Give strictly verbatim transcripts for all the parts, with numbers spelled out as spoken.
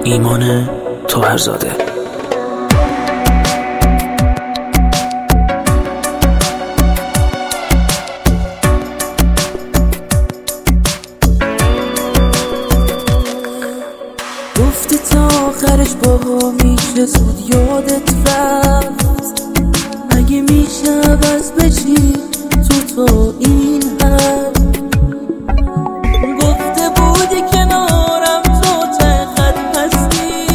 ایمان طاهرزاده. گفتی تا آخرش با میشه زود یادت رفت، اگه میشه عوض بشی تو تا این حد. گفته بودی کنارم تو ته خط هستی،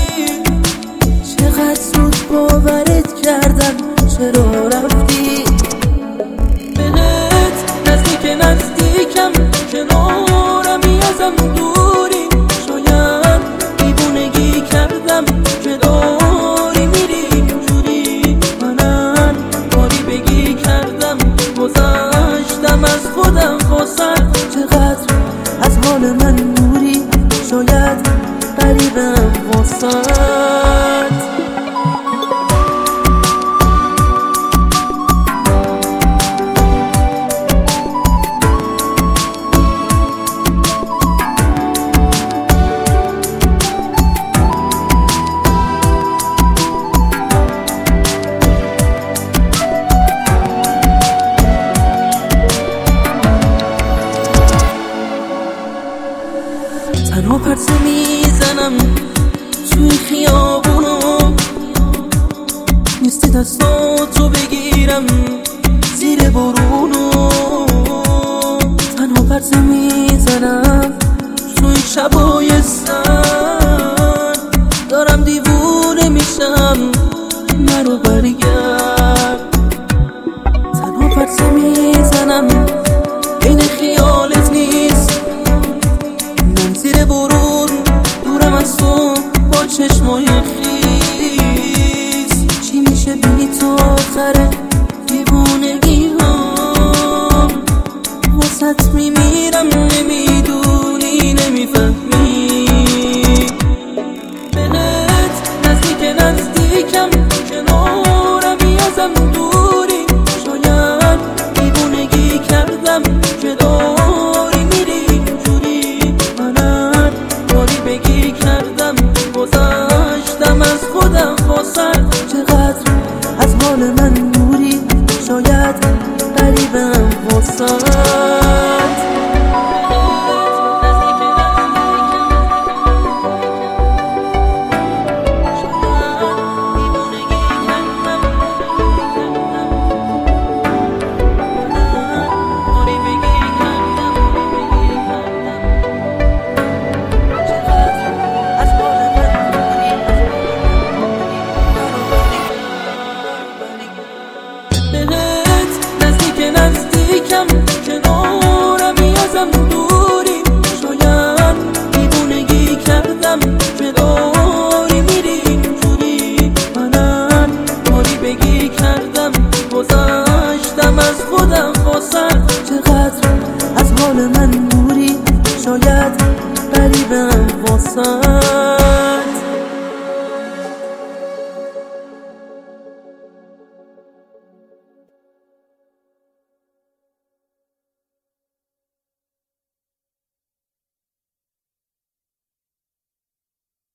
چقدر زود باورت کردم چرا رفتی. بهت نزدیک نزدیکم کنارمی ازم دوری، شاید دیوونگی کردم که داری میری اینجوری. منم کاری بگی کردم گذشتم از خودم واسد، چقدر از حال من دوری، شاید غریبم واسد. تنها پرسه میزنم توی خیابونو، نیستی دستاتو بگیرم زیر بارونو. تنها پرسه میزنم توی شبای سرد، دارم دیوونه میشم منو برگرد. تنها پرسه میزنم این خیالت نیست، زیر برون دورم از تو با چشمای خیس. چی میشه بی تو آخره دیوونگی ها، واسط میمیرم نمیدونی نمیفهمی. بهت نزدیک نزدیکم کنارمی ازم دوری، شاید دیوونگی کردم که داری میری اینجوری. منم کاری بگی کردم گذشتم از خودم واسد، چقدر از حال من دوری، شاید غریبم واسد. بهت نزدیک نزدیکم کنارمی ازم